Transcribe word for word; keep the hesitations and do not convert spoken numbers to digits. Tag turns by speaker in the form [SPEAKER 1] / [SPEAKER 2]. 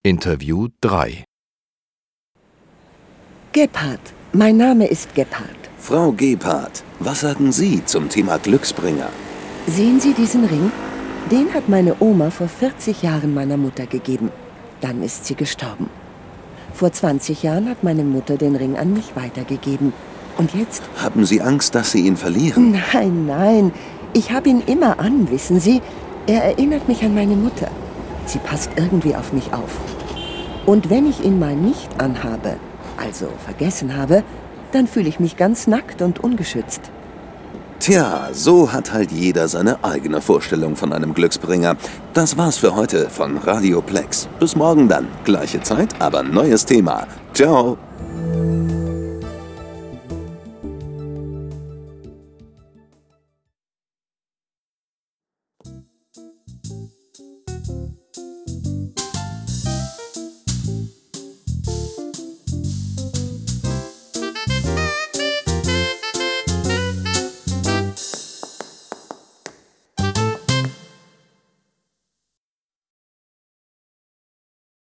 [SPEAKER 1] Interview drei.
[SPEAKER 2] Gebhardt. Mein Name ist Gebhardt.
[SPEAKER 3] Frau Gebhardt, was sagen Sie zum Thema Glücksbringer?
[SPEAKER 2] Sehen Sie diesen Ring? Den hat meine Oma vor vierzig Jahren meiner Mutter gegeben. Dann ist sie gestorben. Vor zwanzig Jahren hat meine Mutter den Ring an mich weitergegeben. Und jetzt?
[SPEAKER 3] Haben Sie Angst, dass Sie ihn verlieren?
[SPEAKER 2] Nein, nein. Ich habe ihn immer an, wissen Sie? Er erinnert mich an meine Mutter. Sie passt irgendwie auf mich auf. Und wenn ich ihn mal nicht anhabe, also vergessen habe, dann fühle ich mich ganz nackt und ungeschützt.
[SPEAKER 3] Tja, so hat halt jeder seine eigene Vorstellung von einem Glücksbringer. Das war's für heute von Radio Plex. Bis morgen dann. Gleiche Zeit, aber neues Thema. Ciao.